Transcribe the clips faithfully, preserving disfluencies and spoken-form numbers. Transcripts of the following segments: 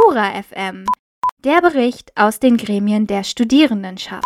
Stura F M, der Bericht aus den Gremien der Studierendenschaft.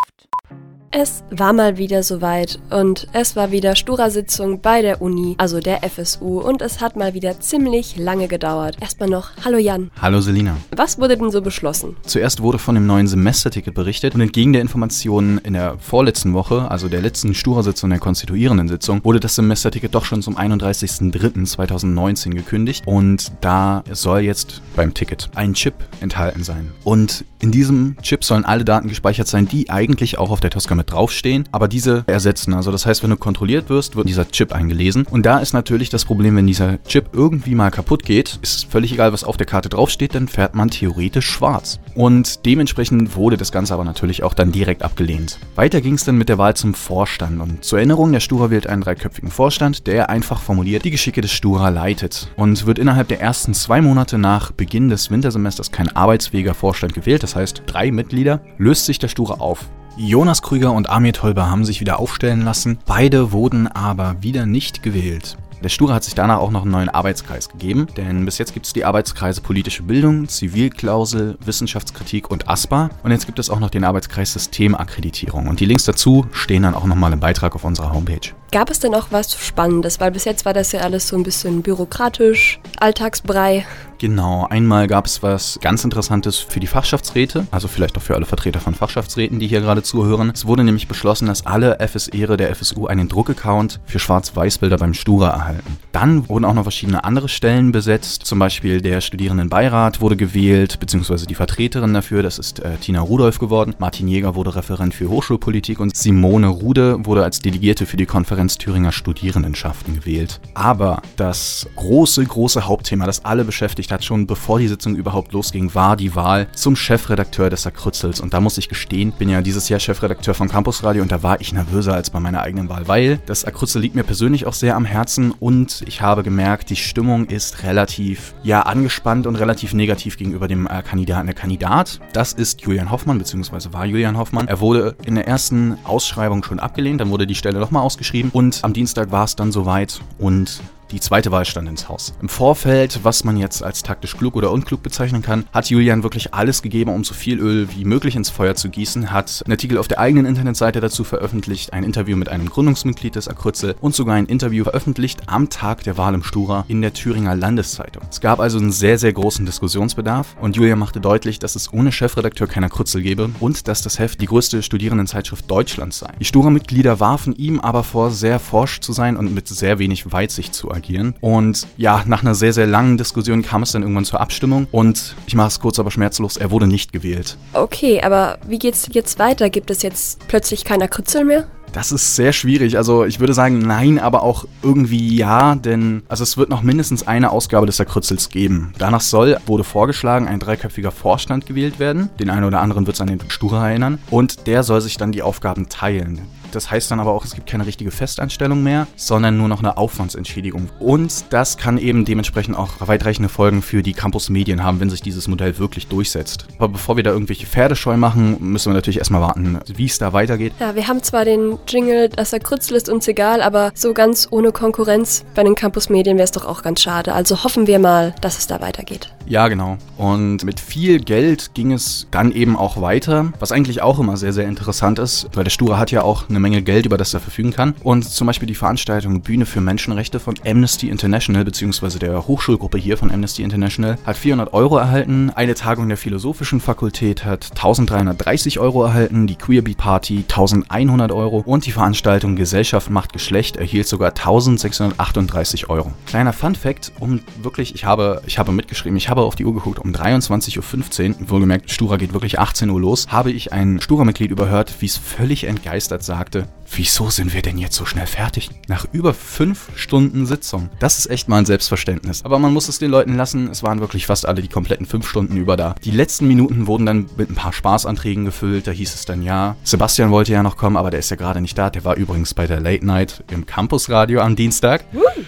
Es war mal wieder soweit und es war wieder Stura-Sitzung bei der Uni, also der F S U, und es hat mal wieder ziemlich lange gedauert. Erstmal noch, hallo Jan. Hallo Selina. Was wurde denn so beschlossen? Zuerst wurde von dem neuen Semesterticket berichtet und entgegen der Informationen in der vorletzten Woche, also der letzten Stura-Sitzung, der konstituierenden Sitzung, wurde das Semesterticket doch schon zum einunddreißigsten dritten zweitausendneunzehn gekündigt und da soll jetzt beim Ticket ein Chip enthalten sein. Und in diesem Chip sollen alle Daten gespeichert sein, die eigentlich auch auf der Tosca mit draufstehen, aber diese ersetzen. Also das heißt, wenn du kontrolliert wirst, wird dieser Chip eingelesen. Und da ist natürlich das Problem, wenn dieser Chip irgendwie mal kaputt geht, ist völlig egal, was auf der Karte draufsteht, dann fährt man theoretisch schwarz. Und dementsprechend wurde das Ganze aber natürlich auch dann direkt abgelehnt. Weiter ging es dann mit der Wahl zum Vorstand. Und zur Erinnerung, der Stura wählt einen dreiköpfigen Vorstand, der einfach formuliert die Geschicke des Stura leitet. Und wird innerhalb der ersten zwei Monate nach Beginn des Wintersemesters kein arbeitsfähiger Vorstand gewählt, das heißt drei Mitglieder, löst sich der Stura auf. Jonas Krüger und Amir Tolber haben sich wieder aufstellen lassen, beide wurden aber wieder nicht gewählt. Der Stura hat sich danach auch noch einen neuen Arbeitskreis gegeben, denn bis jetzt gibt es die Arbeitskreise Politische Bildung, Zivilklausel, Wissenschaftskritik und ASPA und jetzt gibt es auch noch den Arbeitskreis Systemakkreditierung und die Links dazu stehen dann auch nochmal im Beitrag auf unserer Homepage. Gab es denn auch was Spannendes? Weil bis jetzt war das ja alles so ein bisschen bürokratisch, Alltagsbrei. Genau, einmal gab es was ganz Interessantes für die Fachschaftsräte, also vielleicht auch für alle Vertreter von Fachschaftsräten, die hier gerade zuhören. Es wurde nämlich beschlossen, dass alle F S Ere der F S U einen Druckaccount für Schwarz-Weiß-Bilder beim Stura erhalten. Dann wurden auch noch verschiedene andere Stellen besetzt, zum Beispiel der Studierendenbeirat wurde gewählt, beziehungsweise die Vertreterin dafür, das ist äh, Tina Rudolph geworden. Martin Jäger wurde Referent für Hochschulpolitik und Simone Rude wurde als Delegierte für die Konferenz Thüringer Studierendenschaften gewählt. Aber das große, große Hauptthema, das alle beschäftigt hat, schon bevor die Sitzung überhaupt losging, war die Wahl zum Chefredakteur des Akrützels. Und da muss ich gestehen, bin ja dieses Jahr Chefredakteur von Campus Radio und da war ich nervöser als bei meiner eigenen Wahl, weil das Akrützel liegt mir persönlich auch sehr am Herzen und ich habe gemerkt, die Stimmung ist relativ, ja, angespannt und relativ negativ gegenüber dem äh, Kandidaten. Der Kandidat, das ist Julian Hoffmann, beziehungsweise war Julian Hoffmann. Er wurde in der ersten Ausschreibung schon abgelehnt, dann wurde die Stelle nochmal ausgeschrieben und am Dienstag war es dann soweit und die zweite Wahl stand ins Haus. Im Vorfeld, was man jetzt als taktisch klug oder unklug bezeichnen kann, hat Julian wirklich alles gegeben, um so viel Öl wie möglich ins Feuer zu gießen, hat einen Artikel auf der eigenen Internetseite dazu veröffentlicht, ein Interview mit einem Gründungsmitglied des Akrützel und sogar ein Interview veröffentlicht am Tag der Wahl im Stura in der Thüringer Landeszeitung. Es gab also einen sehr, sehr großen Diskussionsbedarf und Julian machte deutlich, dass es ohne Chefredakteur kein Akrützel gäbe und dass das Heft die größte Studierendenzeitschrift Deutschlands sei. Die Stura-Mitglieder warfen ihm aber vor, sehr forsch zu sein und mit sehr wenig Weitsicht zu agieren. Und ja, nach einer sehr, sehr langen Diskussion kam es dann irgendwann zur Abstimmung und ich mache es kurz, aber schmerzlos, er wurde nicht gewählt. Okay, aber wie geht's jetzt weiter? Gibt es jetzt plötzlich kein Akrützel mehr? Das ist sehr schwierig. Also ich würde sagen nein, aber auch irgendwie ja, denn also es wird noch mindestens eine Ausgabe des Akrützels geben. Danach soll, wurde vorgeschlagen, ein dreiköpfiger Vorstand gewählt werden. Den einen oder anderen wird es an den Stura erinnern. Und der soll sich dann die Aufgaben teilen. Das heißt dann aber auch, es gibt keine richtige Festanstellung mehr, sondern nur noch eine Aufwandsentschädigung. Und das kann eben dementsprechend auch weitreichende Folgen für die Campus-Medien haben, wenn sich dieses Modell wirklich durchsetzt. Aber bevor wir da irgendwelche Pferdescheu machen, müssen wir natürlich erstmal warten, wie es da weitergeht. Ja, wir haben zwar den Jingle, das Akrützel ist uns egal, aber so ganz ohne Konkurrenz bei den Campus-Medien wäre es doch auch ganz schade. Also hoffen wir mal, dass es da weitergeht. Ja, genau. Und mit viel Geld ging es dann eben auch weiter, was eigentlich auch immer sehr, sehr interessant ist, weil der Stura hat ja auch eine Menge Geld, über das er verfügen kann. Und zum Beispiel die Veranstaltung Bühne für Menschenrechte von Amnesty International, beziehungsweise der Hochschulgruppe hier von Amnesty International, hat vierhundert Euro erhalten. Eine Tagung der Philosophischen Fakultät hat eintausenddreihundertdreißig Euro erhalten, die Queerbeat Party eintausendeinhundert Euro und die Veranstaltung Gesellschaft macht Geschlecht erhielt sogar eintausendsechshundertachtunddreißig Euro. Kleiner Funfact, um wirklich, ich habe, ich habe mitgeschrieben, ich habe auf die Uhr geguckt, um dreiundzwanzig Uhr fünfzehn, wohlgemerkt, Stura geht wirklich achtzehn Uhr los, habe ich ein Stura-Mitglied überhört, wie es völlig entgeistert sagte, wieso sind wir denn jetzt so schnell fertig? Nach über fünf Stunden Sitzung. Das ist echt mal ein Selbstverständnis. Aber man muss es den Leuten lassen, es waren wirklich fast alle die kompletten fünf Stunden über da. Die letzten Minuten wurden dann mit ein paar Spaßanträgen gefüllt, da hieß es dann ja, Sebastian wollte ja noch kommen, aber der ist ja gerade nicht da. Der war übrigens bei der Late Night im Campusradio am Dienstag.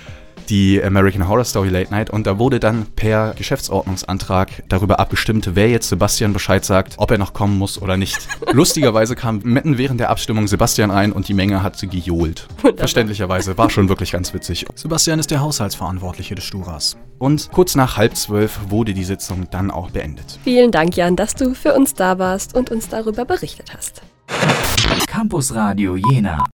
die American Horror Story Late Night, und da wurde dann per Geschäftsordnungsantrag darüber abgestimmt, wer jetzt Sebastian Bescheid sagt, ob er noch kommen muss oder nicht. Lustigerweise kam mitten während der Abstimmung Sebastian rein und die Menge hat sie gejohlt. Wunderbar. Verständlicherweise, war schon wirklich ganz witzig. Sebastian ist der Haushaltsverantwortliche des Sturas. Und kurz nach halb zwölf wurde die Sitzung dann auch beendet. Vielen Dank, Jan, dass du für uns da warst und uns darüber berichtet hast. Campus Radio Jena.